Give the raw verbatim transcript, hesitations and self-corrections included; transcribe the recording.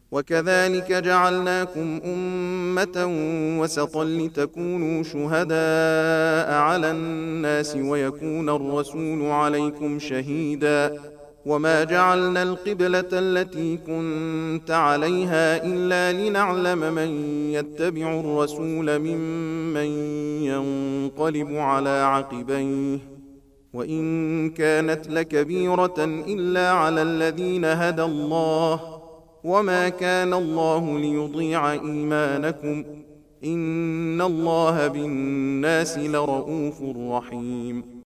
وكذلك جعلناكم أمة وسطا لتكونوا شهداء على الناس ويكون الرسول عليكم شهيدا وما جعلنا القبلة التي كنت عليها إلا لنعلم من يتبع الرسول ممن ينقلب على عقبيه وإن كانت لكبيرة إلا على الذين هدى الله وما كان الله ليضيع إيمانكم إن الله بالناس لرؤوف رحيم